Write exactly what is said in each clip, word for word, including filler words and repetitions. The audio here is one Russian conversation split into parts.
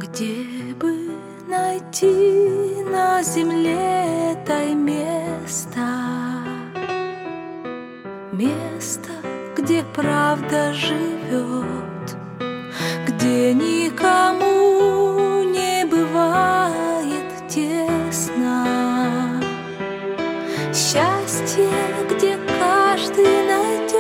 Где бы найти на земле этой место, место, где правда живет, где никому не бывает тесно, счастье, где каждый найдет.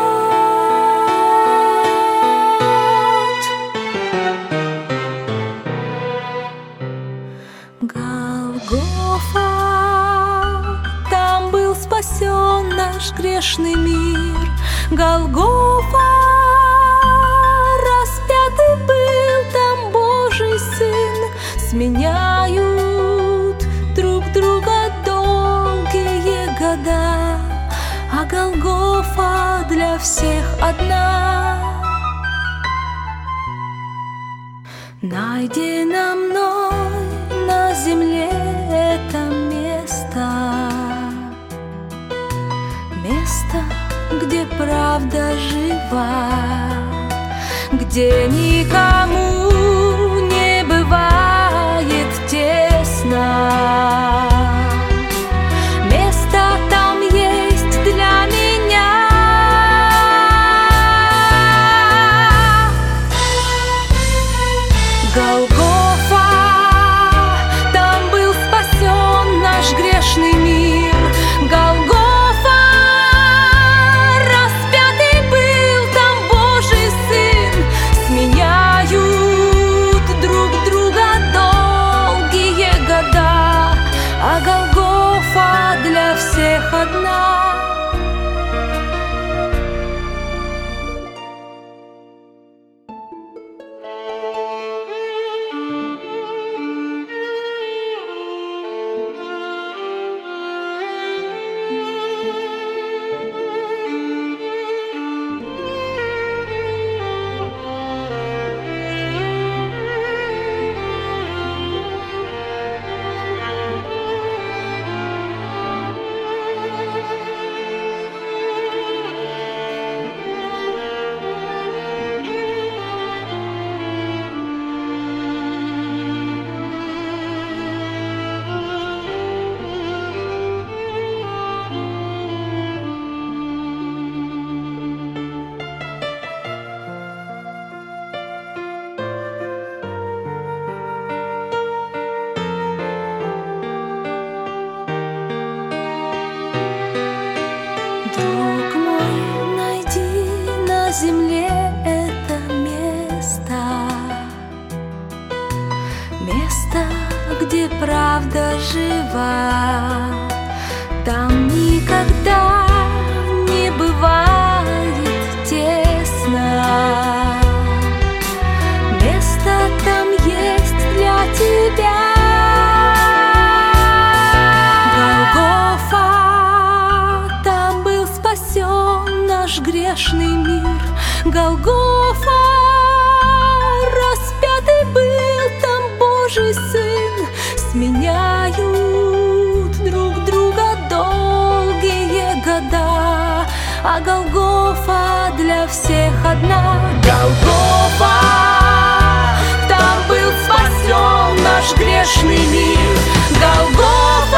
Голгофа, там был спасен наш грешный мир. Голгофа, распятый был там Божий Сын. Сменяют друг друга долгие года, а Голгофа для всех одна. Найдено мной на земле это место, место, где правда жива, где никому не бывает тесно. Место там есть для меня. Голгофа, там был спасен наш грешный мир. Голгофа, распятый был там Божий Сын. Сменяют друг друга долгие года, а Голгофа для всех одна. Друг мой, найди на земле это место, место, где правда жива. Там никогда не бывает тесно. Место там есть для тебя. Наш грешный мир. Голгофа, распятый был там Божий Сын. Сменяют друг друга долгие года, а Голгофа для всех одна. Голгофа, там был спасен наш грешный мир. Голгофа,